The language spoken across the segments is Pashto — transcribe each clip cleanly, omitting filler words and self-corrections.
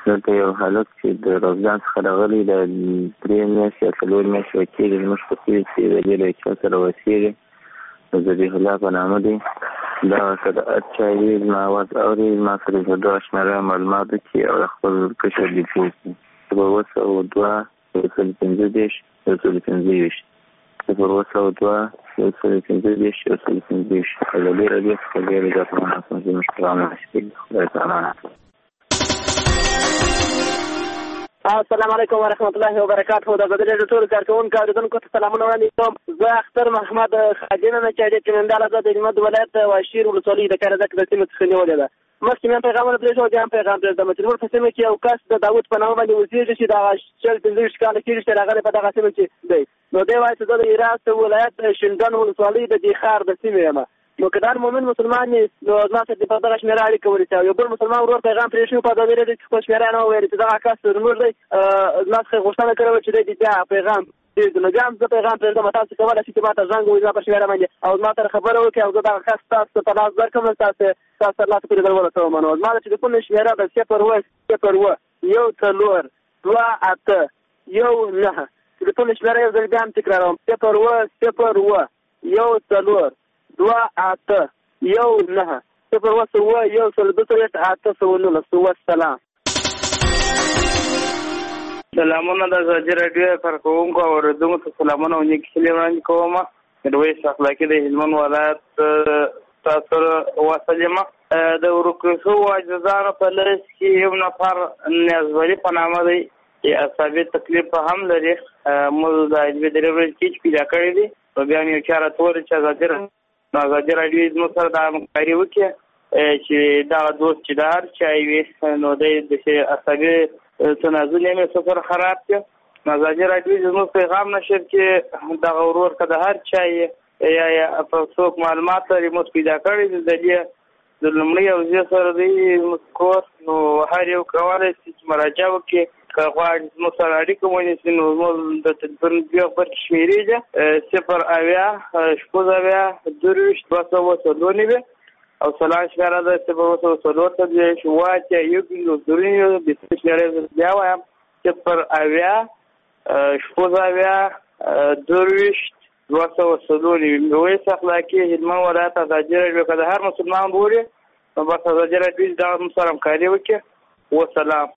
دلته یو هلک چې د روزګان څخه راغلی د 3 میاشتې یا 4 میاشتې وکېږي زموږ په کلي چې د دې له چا سره اوسېږي ذبیح الله په نامه دی. دغه که د هر چا وي زما اواز اوري زما سره د دغه شمېره معلومات وکړي او د خپل کشر ډیپو وکړي 702-155-125 002-155-125 ازادي راډیو څخه ډېر ګټمن زموږ پروګرامونه شته. خدای پامان. السلام علیکم ورحمت الله وبرکاته. د ازادي راډیو ټول کارکوونکو اورېدونکو ته سلامونه وړاندې کوم. زه اختر محمد خادم یم چې د چمنداله د هلمند ولایت واشیر ولسوالۍ د کارزک د سیمې څخه نیولې ده. مخکې مې پیغامونه پرېښود بیا هم پیغام پرېږدم چې زموږ په سیمه کې یو کس د داود په نامه باندې اوسېږي چې دغه 45 کاله کېږي چې راغلی په دغه سیمه کې دی. نو دی وایي چې زه د هرات ولایت شینډن ولسوالۍ د دې ښار د سیمې یم. نو که دا مومن مسلمان یې نو زما سره دې په دغه شمېره اړیکه ونیسي او یو بل مسلمان ورور پیغام پرېښی په ازادي راډیو کې خپل شمېره یې نه وویلې چې دغه کس زموږ دی زما څخه غوښتنه کړې وه چې دی بیا پیغام پرېږدو. نو بیا هم زه پیغام پرېږدم تاسو کولی شئ چې ما ته زنګ ووهئ زما په شمېره باندې او زما سره خبره وکړئ او زه دغه کس تاسو ته په لاس درکړم تاسو سره لاس پورې در ورسوم. نو زما د ټلیفون شمېره ده 0-0-0-2-8-1-9. ټلیفون شمېره یو ځل بیا هم تکراروم 0-0-1-4-2-8-1-9 0-1-1-8-19. سلامونه د ازادي راډیو کارکوونکو او اورېدونکو ته سلامونه او نیکې هیلې وړاندې کوم. میرویس اخلاقي د هلمند ولایت تاسو سره واصل یم. د ورکو شوو عاجزانو په لړ کې یو نفر نیازولي په نامه دی چې اعصابي تکلیف هم لري. موږ د علمي ډریورۍ کیچ پیدا کړی دی نو بیا مې یو چاره تور چې ازادي راډیو زموږ سره د همکاري وکړي چې دغه دوست چې د هر چا وي نو دی د اعصابي تنازل یې سفر خراب کړ. ازادي راډیو زموږ پیغام نشر کې دغه ورور که د هر چا یا په څوک معلومات لري موږ پیدا کړی د دې د لومړي او زه سره دی کور نو هر یو کولی شي چې مراجعه وکړي. که غواړي زموږ سره اړیکه ونیسي نو زموږ د تلیفون بیا خبر شمېرې ده 0-80-222-290 او سلام شمېره ده 0-222-150 شمېرې بیا وایم 0-80-222-290. میرویس اخلاقي هلمند ولایت ازادي راډیو که د هر مسلمان بولي نو بس ازادي راډیو دغه موږ سره همکاري وکړي. وسلام.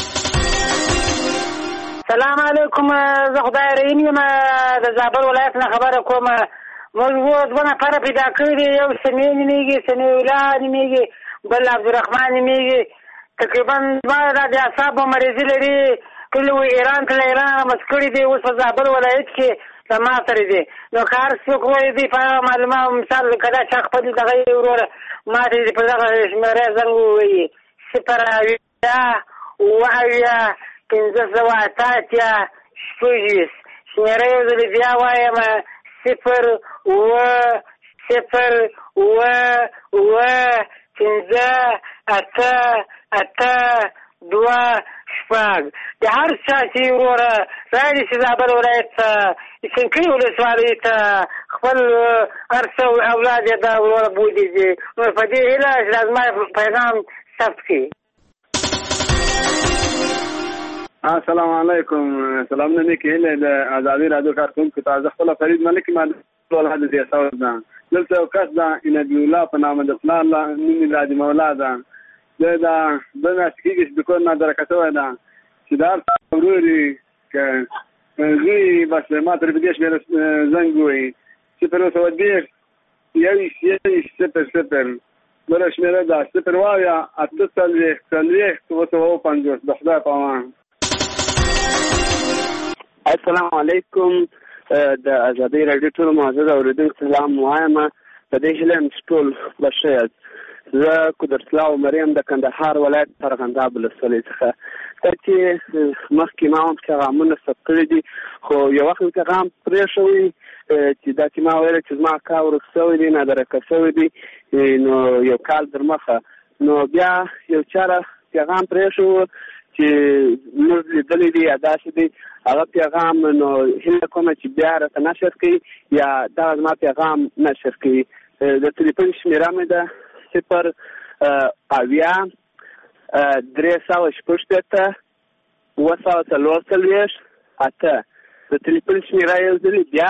سلام علیکم. زه خدای رحیم یم د زابل ولایت نه خبره کوم. موږ دوه نفره پیدا کړي دي. یو سمیع نومېږي سمیع الله نومېږي بل عبدالرحمن نومېږي. تقریبا دواړه د اعصابو مریضي لري. کله ایران کله ایران مسکړي دي اوس په زابل ولایت کې ما سره دي. نو که هر څوک وایي دي په معلومه مثال که دا چا خپل دغه وروره ما ته په دغه شمېره زنګ ووایي 0-588-6 شمېره یو ځل بیا وایم 0-1-5-8-8-2 د هر چا چې وروره راځي چې زابل ولایت ته څنګه ولسوالۍ ته خپل هر څه اولاد یې دا وروره بوځي دي نو په دې هیله چې زما پیغام ثبت کړي. السلام علیکم. سلامونه نیکې هیلې د ازادي راډیو کارکوونکو ته. زه خپله فرید ملک یم ولایت د دیاساوس نه. دلته یو کس ده نبي الله په نامه د پلار نوم یې راجي مولا ده. زه د دوه میاشتې کېږي چې د کور نه درکه شوی ده چې د هر څه ورور یې که زوی بس ما ترې په دې شمېره زنګ ووایي 0-1-0-0-0 بله شمېره ده 0-8-8-250 د خدای په امان. السلام علیکم. د ازادي راډیو ټول معزز اورېدونکو سلام وایم. په دې هیله یم چې ټول به ښه یاست. زه قدرت الله مریم د کندهار ولایت ارغنداب ولسوالۍ څخه. تر چې مخکې ما هم پیغامونه ثبت کړي دي خو یو وخت مې پیغام پرېښوی چې دا چې ما ویل چې زما کار ورک شوی دی نادرکه شوی دی نو یو کال در مخه نو بیا یو چاره پیغام پرېښو چې موږ لیدلی دی یا داسې دی هغه پیغام نو هیله کومه چې بیا راته نشر کړي یا دغه زما پیغام نشر کړي. د تلیفون شمېره مې ده 0-80 360 940 8. د ټلیفون شمیره یو ځلې بیا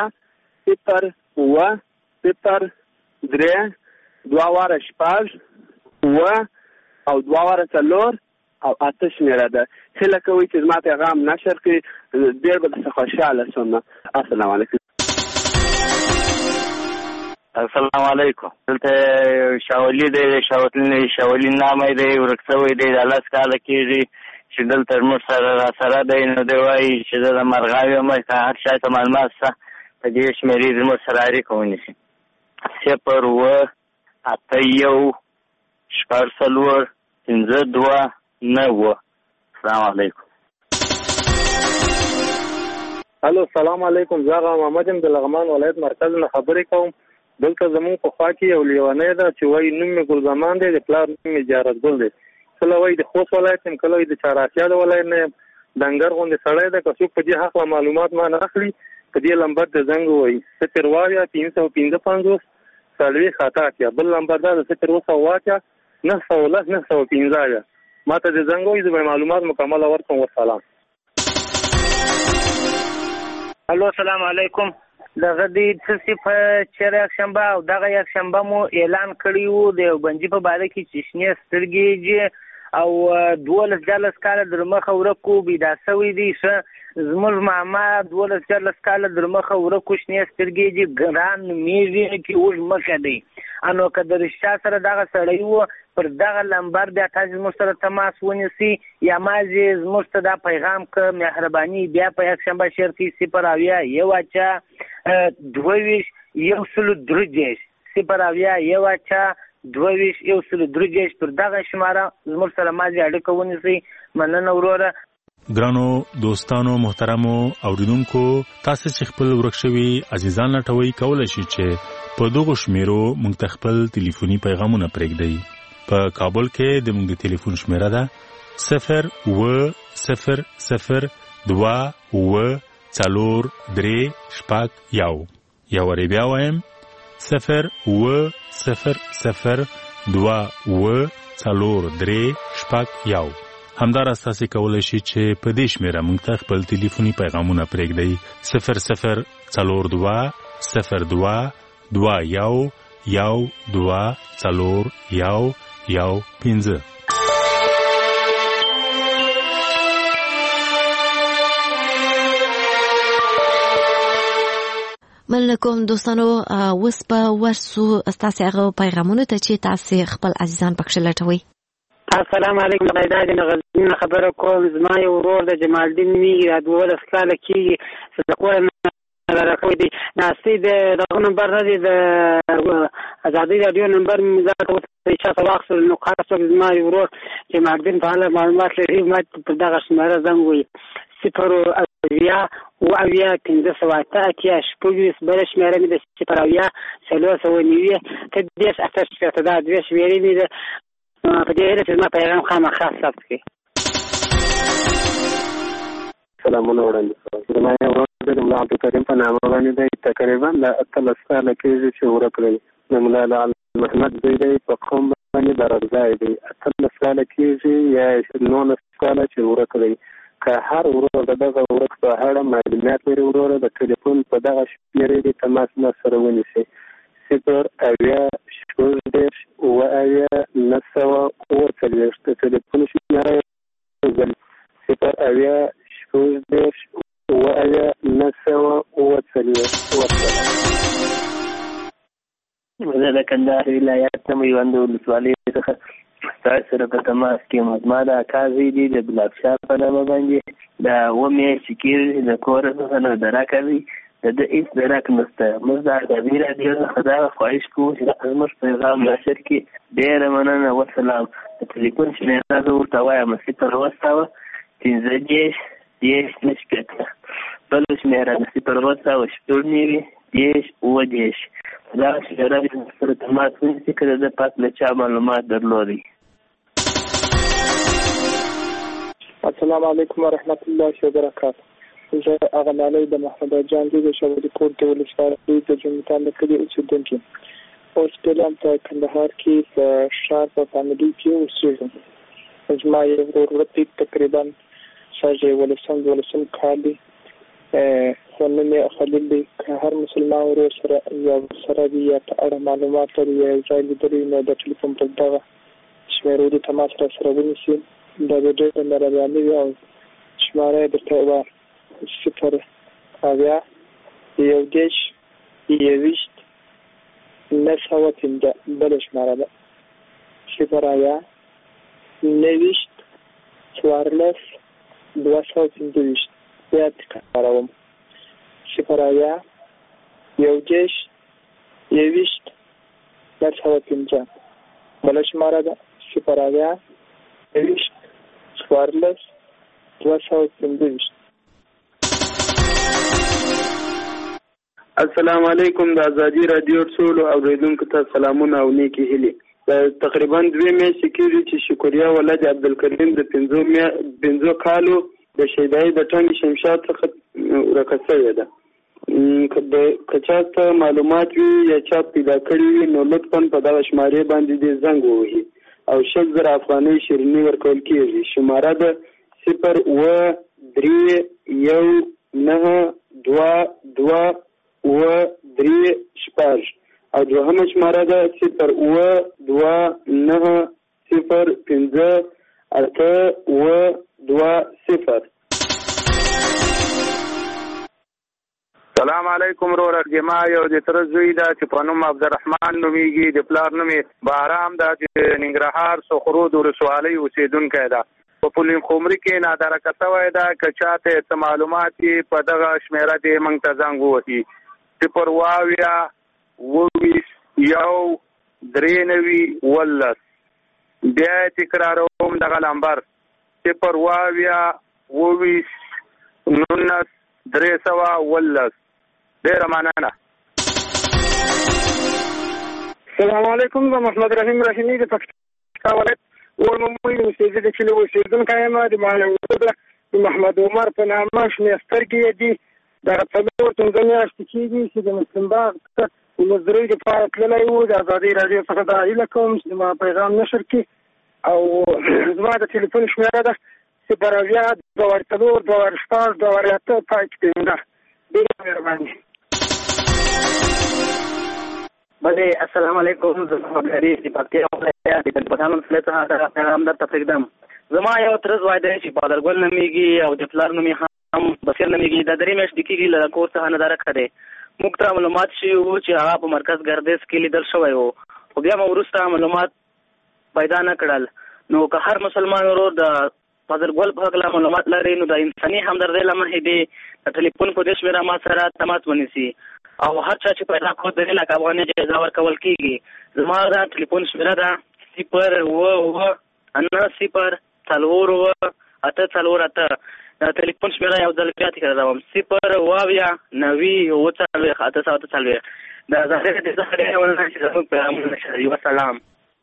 0 2 6 او 2 4 او 8 شمیره ده. هیله کوي چې زما پیغام نشر کړي، ډېر به درڅخه خوشحاله شم. السلام علیکم. السلام علیکم. دلته شاولي دی، شاولي نامه دی، ورک شوی دی، د 10 کاله کېږي چې دلته موږ سره راسره دی. نو دی وایي چې زه د مرغاوي یم، که هر چا ته معلومات شته په دې شمېرې زموږ سره اړیکه ونیسي. 0 8 1 4 5 2 9. السلام علیکم. الو السلام علیکم. زه محمد یم د لغمان ولایت مرکز نه خبرې کوم. دلته زموږ په خوا کې یو لیونی ده چې وایي نوم مې ګل زمان دی، د پلار نوم مې جارت ګل دی. کله وایي د خوست ولایت یم، کله وایي د چهاراسیا د ولایت نه یم. ډنګر غوندې سړی ده. که څوک په دې حقله معلومات ما نه اخلي، په دې نمبر د زنګ ووایي 0 355 40 بل نمبر دا د 0 910 915. ما ته د زنګ وایي، زه به معلومات مکمله ورکوم. والسلام. الو السلام علیکم. دغه د څه په چېر یک شنبه او دغه یک شنبه مو اعلان کړی وو د یو بنجي په باره کې چې شنې سترګې او 12 کاله در مخه ورکو بیدا سوی دی. ښه زموږ ماما 12 کاله در مخه ورکو شنې سترګې ګران نومیږي چې اوږ مخه دی. انو که د رشته سره دغه سړی وو پر دغه نمبر بیا تاسو زموږ سره تماس ونیسئ یا مازې زموږ ته دا پیغام که مهرباني بیا په یک شنبه شیر کې 0 22 103 0 پر دغه شماره زموږ سره مازې اړیکه ونیسئ. مننه وروره. ګرانو دوستانو محترمو اوریدونکو، تاسو چې خپل ورک شوي عزیزان لټوي کولای شئ چې په دغه شمیرو موږ ته خپل ټلیفوني پیغامونه پرېږدئ. په کابل کې د موږ د ټلیفون شمیره ده 0 0 0 2 4 3 6 1. یا ور بیا وایم 0 0 0 2 4 3 6 1. همدارس تاسو کولای شئ چې په دې شمیره موږ ته خپل ټلیفوني پیغامونه پرېږدئ 0 0 4 2 0 2 2 1 1 2 4 1 1 5. منلکم دوستانو، اوس په ورسو ستاسو هغه پیغامونه ته چې تاسو خپل عزیزان پکښ لټوي. السلام علیکم. غیداد نه خبره کوم. زما یو ورور د جمال الدین میږي، 12 کاله کېږي. صدقوه راکوي دی ناستې دغه نمبر نه دی، د ازادي رادیو نمبر مې ځکه چې چا ته واخیستل. نو هر څوک زما یو ورور جمال الدین په اړه معلومات لري، ما په دغه شمېره زنګ ووایي 0 اویا 508 بل شمېره مې د 0 390 30 8 دا 2 شمېرې مې ده. په دې هیله چې زما پیغام خامخا ثبت کړي. سلامونه وړاندې کوم. زما یو ورور د ملا عبدالکریم په نامه باندې دی، تقریبا د 18 کاله کېږي چې ورک دی. د ملا محمد زوی دی، په قوم باندې درغځای دی. 18 کاله کېږي یا 19 کاله چې ورک دی. که هر ورور د دغه ورک په اړه معلومات لري، وروره د ټلیفون په دغه شمېرې د تماس ما سره ونیسي 0 اویا 6 اویا 940 د ټلیفون شمېره 0 اویا 6 اویا 940. زه د کندهار ولایت میوند ولسوالۍ څخه ستاسو سره په تماس کې یم. زما د اکا زوی دی د ګلابشاه په نامه باندې د 2 میاشتې کېږي د کوره څخه نه درک دی، د ده هېڅ درک نشته. موږ د ازادي راډیو څخه دا خواهش کوو چې زموږ پیغام نشر کړي. ډېره مننه. والسلام. د ټلیفون شمېره زه ورته وایم 0 15 10 9 بل شمېره 0 10 10 دا شمېره سره تماس ونیسي که د پاک له چا معلومات درلودي. السلام علیکم ورحمت الله وبرکاته. زه هغه مالۍ د محمد جان دی د شاولي کوټ د ولسوالۍ د جومتان د کلي اوسېدونکی. اوس فعلا په کندهار کې په ښار په فامیلي کې اوسېږم. زما یو ورور دی تقریبا شاید 12 کال دی خو نوم یې خلیل دی. که هر مسلمان ورور سره یا سره وي یا په اړه معلومات لري یا یو ځای لیدلی نو د ټلیفون پر دغه شمېرو دې تماس راسره ونیسي. دا به ډېره مهرباني وي او شماره یې درته ووایه 0 21 915 بله شماره ده 0 29 14 215 بیا تکراروم 0 21 915 بله شماره ده 0 29 14 215. السلام علیکم. د ازادي رادیو ټول اوریدونکو ته سلامونه او نیکی هیلې. تقریبا 2 میاشتې کېږي چې شکریا ولد عبدالکریم د 15 کالو د شیدای د ټنګ شمشاد څخه ورکه شوې ده. که چاته معلومات وي یا چا پیدا کړي وي نو لطفا په دغه شمارې باندې دې زنګ ووهي او 100,000 افغانۍ شیریني ورکول کېږي. شماره ده 0-3-9-2-2-3 او دوهمه شماره ده 0-2-9-0-5-8-2-0. سلام علیکم ورور ارجما یو د تر زوی دا چې په نوم عبدالرحمن نومیږي د پلار نوم بارام دا چې ننګرهار سخرود ولسوالۍ اوسیدونکی ده. په پولین خمري کې نادره کسوی ده که چاته څه معلومات په دغه شمیره دې موږ ته زنګ ووهي 0-1-3-9-10 بیا تکراروم دغه نمبر 0-1-19-310. ډیره مننه. السلام علیکم. زه محمد رحیم رحیمي د پکتیکا ولایت ورمموی اوسېدل د کلي اوسېدونکی یم. د محمد عمر په نامه شنې سترګې دي. دغه 4 میاشتې کېږي چې د مسلم باغ ته د مزدورۍ دپاره تللی و. د ازادۍ راډیو څخه دا هیله کوم چې زما پیغام نشر کړي او زما د تلیفون شمېره ده 0-2-4-2-8 پای کې ده. ډېره مهرباني. بله السلام علیکم. زه محمد غریب د پکتیا ولایت د پټان ولسوالۍ څخه دغه پیغام درته پرېږدم. زما یو تره زوی دی چې بادرګل نومیږي او د پلار نوم یې هم بصیر نومیږي. دا 3 میاشتې کېږي له کور څخه نادره کړی. موږ ته معلومات شوي وو چې هغه په مرکز ګردیز کې لیدل شوی و خو بیا مو وروسته معلومات پیدا نه کړل. نو که هر مسلمان ورور د بادرګل په هکله معلومات لري نو د انساني همدردۍ له مخې دې د ټلیفون په دې شمېره ما سره تماس ونیسي او هر چا چې پیدا کړو د 1 لک افغانۍ جایزه ورکول کېږي. زما دا ټلیفون شمېره ده 0-9-4-8-4-8. دا ټلیفون شمېره یو ځل بیا تکراروم 0-9-4-8-4-8. د ازادۍ راډیو څخه ډېره مننه چې زموږ پیغامونه نشروي. وسلام.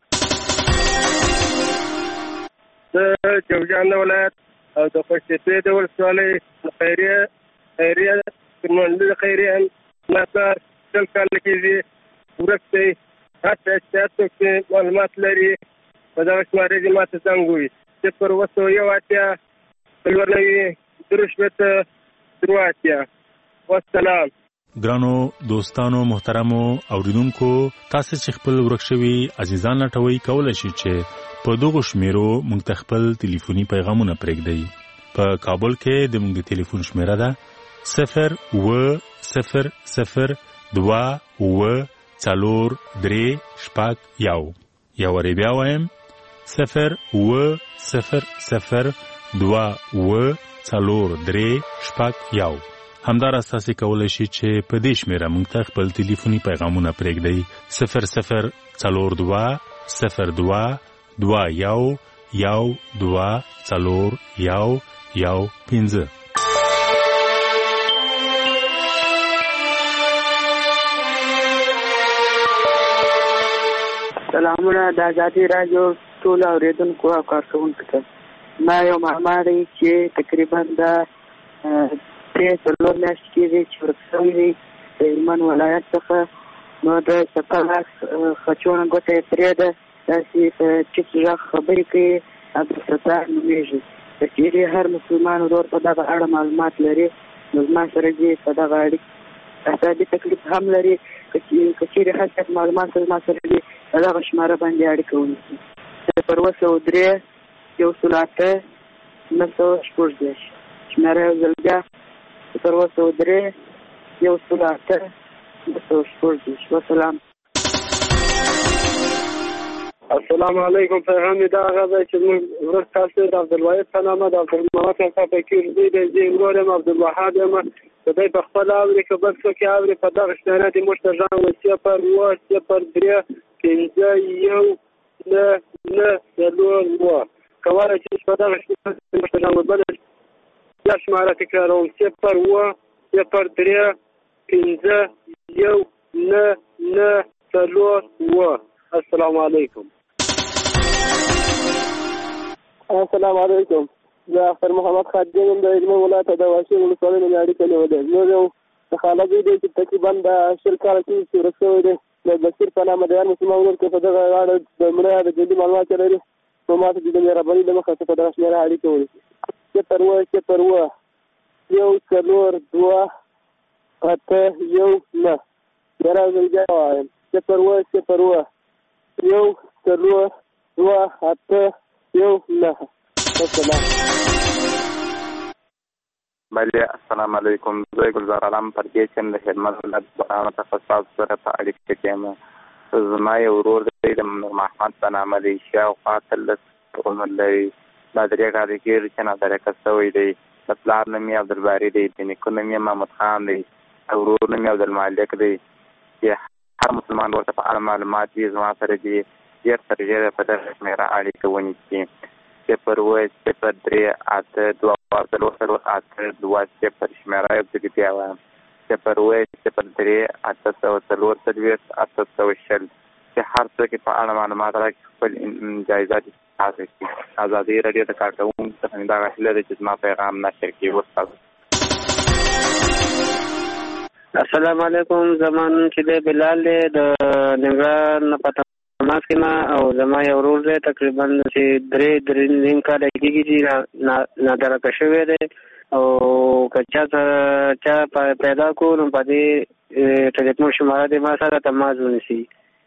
د جوزجان ولایت او د پښتې د ولسوالۍ خیریه منډه د خیریه ناصر څل کال کېږي ورسته هڅه چې معلومات لري په دغه شمارې دې ماته زنګ ووهي 0-1-3-9-3 والسلام. ګرانو دوستانو محترمو اوریدونکو تاسو چې خپل ورک شوي عزیزان لټوي کولای شئ چې په دغه شمیرو موږ ته خپل ټلیفوني پیغامونه پرېږدئ. په کابل کې د موږ ټلیفون شمیره ده 0-0-0-2-4-3-1. یا وری بیا وایم 0-0-0-2-4-3-1. همدارس تاسو کولای شئ چې په دې شمیره موږ ته خپل ټلیفوني پیغامونه پرېږدئ 0-0-02-2-4-1-15. سلامونه د ازادي راډیو ټول اوریدونکو او کارکوونکو ته. ما یو معلومات چې تقریبا د 3 میاشتې کېږي چې ورک شوی دی د هلمند ولایت څخه. نو د 17 خچونه ګوته یې پرې ده داسې په ټیټ غږ خبرې کوي عبدالستار نومیږي. که چیرې هر مسلمان ورور په دغه اړه معلومات لري نو زما سره دې په دغه اړیکه اعصابي تکلیف هم لري، که چیرې هر څه معلومات زما سره دي په دغه شماره باندې اړیکه ونیسي. 002 108 914 شماره یو ځل بیا 002 108 914. وسلام. السلام علیکم. پیغام دا هغه دی چې موږ ورور تاسو د عبدالواحد په نامه د عبدالمناف څخه فکر دی د ورور یم عبدالوهاب یم. د دې په خپل اوري که بل څوک اوري په دغه شمېره دې موږ ته ژغ و 0-3-5-9-9-4 کولی شئ په دغه شمېره دې موږ ته ژغ و. بله شماره تکراروم 0-3-5-9-9-4. السلام علیکم. السلام علیکم. زه اختر محمد خادم یم د هلمند ولایت د واشیر ولسوالۍ نه اړیکه نیولې. زموږ یو خاله زوی دی چې تقریبا د 20 کاله کېږي چې ورک شوی دی. د بشیر په نامه د هر مسلمان ورور کې په دغه اړه د مړه د جدي معلومات لري. نو ما ته د مهربانۍ له مخې په دغه شمېره اړیکه ونیسي. 0-1-1-1-8-1-9. بیا ځل بیا وایم 0-1-1-1-8-1-9. السلام. بله السلام علیکم. زه ګلزار علم پردیس یم د هلمند ولایت بارانو څخه ستاسو سره په اړیکه کې یم. زما یو ورور دی د محمد په نامه دی. شاوخوا 13 عمر لري. دا 3 کاله کېږي چې نادرکه شوی دی. د پلار نوم یې عبدالباري دی. د نیکه نوم یې محمد خان دی. ورور نوم یې عبدالمالک دی. چې هر مسلمان ورته په اړه معلومات دي زما سره دي ډېر تر ډېره په دغه شمېره اړیکه ونیسي. 0-1-3-8-2-8-2 شمېره یو ځل بیا وایم 0-1-3-8-4-8-8 چې هر څوک په اړه معلومات راکړي خپل جایزات حاصل کړي. ازادي راډیو د کارکوونکو څخه مې دغه هیله ده چې زما پیغام نشر کړي. وستاسو. السلام علیکم. زمان چې دی بلال دی د ننګرهار نه په تماس کې ما او زما یو ورور دی تقریبا چې 3 کاله کېږي چې نادرکه شوی دی او که چا پیدا کړو نو په دې ټلیفون شماره دی ما سره تماس ونیسي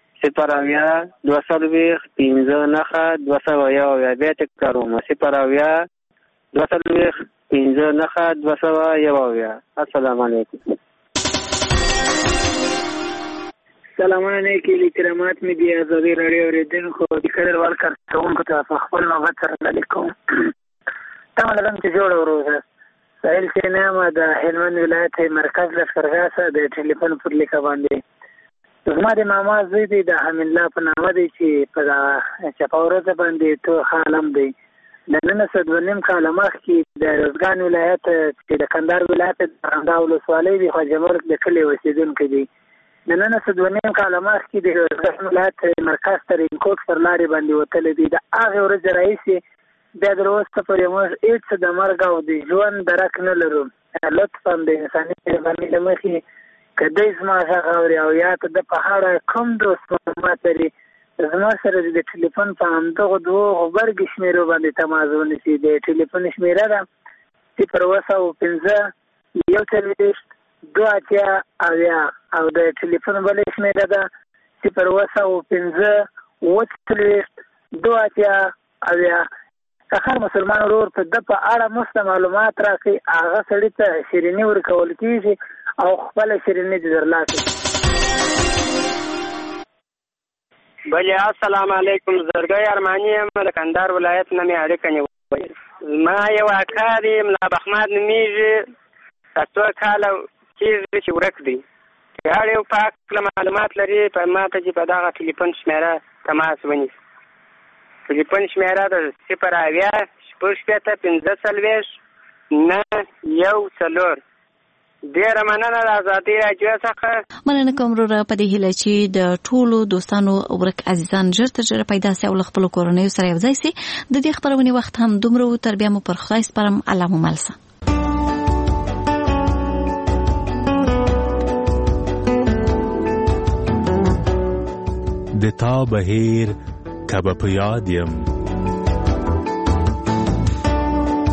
0-2-15-9-201. بیا تکراروم 0-2-15-9-201. السلام علیکم. سلامونه نیکی احترامات مې دی ازادي راډیو اوریدونکو د قدر وړ کارکوونکو ته په خپل نوبت سره علیکم. تمه لرم چې جوړه وروزه سهیل سینما د هلمند ولایت مرکز لښکرګاه د ټلیفون پر لیکه باندې زما د ماما زوی دی د حمید الله په نامه دی چې په چپه ورځ باندې تو عالم دی. د 9 کاله مخکې د روزګان ولایت چې د کندهار ولایت د ارغنداب ولسوالۍ د خواجه ملک د کلي اوسېدونکی دی. د 9 کاله مخکې د روزګان ولایت مرکز ته رینکوټ پر لارې باندې وتلی دی. د هغې ورځې راهیسې بیا تر اوسه پورې موږ هېڅ د مرګ او د ژوند درک نه لرو. لطفا د انساني مهربانۍ له مخې که دی زما غږ اوري او یا که د په اړه کوم دوست معلومات لري زما سره د ټلیفون په همدغو 2 غبرګې شمېرو باندې تماس ونیسي. د ټلیفون شمېره ده 0-1-5-2-8-2 او د ټلیفون بلې شمېره ده 0-1-5-2-8-2. هر مسلمان ورور ته د په اړه مست معلومات راکړي هغه سړي ته شیریني ورکول کېږي او خپله شیریني دې درلاکړي. بله السلام علیکم. زرګی ارماني یم د کندهار ولایت نه مې اړیکه نیولې. زما یو اکا دی ملا بخمد نومیږي 2 کاله کېږي چې ورک دی. که هر یو په هکله معلومات لري په ما ته چې په دغه ټلیفون شمېره تماس ونیسي. ټلیفون شمېره ده 0-5-15-9-1-4. ډېره مننه د ازادي راډیو څخه. مننه کوم وروره په دې هیله چې د ټولو دوستانو ورک عزیزان ژر تر ژره پیدا سي او له خپلو کورنیو سره یوځای سي. د دې خپرونې وخت هم دومره و. تر بیا مو پر خدای سپارم. الله مو ملسه. د تا بهیر کبه په یاد یم